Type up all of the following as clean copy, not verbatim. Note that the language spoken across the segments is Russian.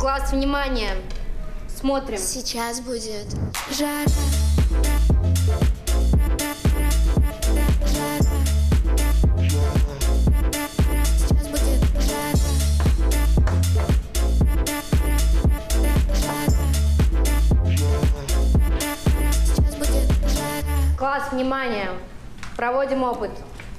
Класс, внимание. Смотрим. Сейчас будет жара. Сейчас будет жара. Сейчас будет жара. Класс, внимание. Проводим опыт.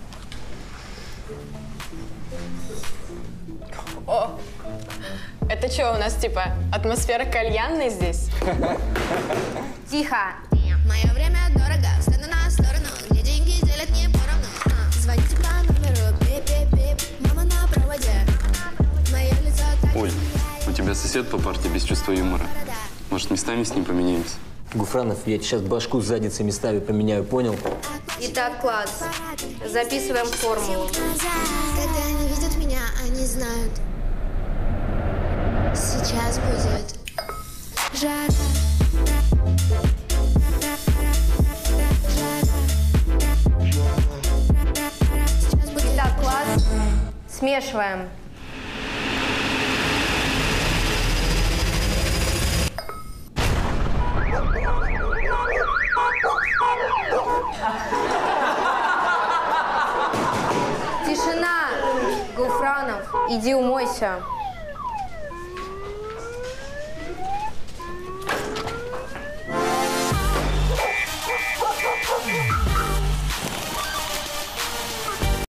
О, это что у нас, типа, атмосфера кальянной здесь? Тихо. Мое время дорого, встану на сторону, где деньги делят не поровну. Звоните по номеру, бип-бип-бип, мама на проводе. Мое лицо так Оль, у тебя сосед по парте без чувства юмора. Может, местами с ним поменяемся? Гуфранов, я сейчас башку с задницей местами поменяю, понял? Итак, класс. Записываем формулу. Когда они видят меня, они знают. Сейчас будет жара. Сейчас будет Итак, класс. Смешиваем. Тишина. Гуфранов, иди умойся.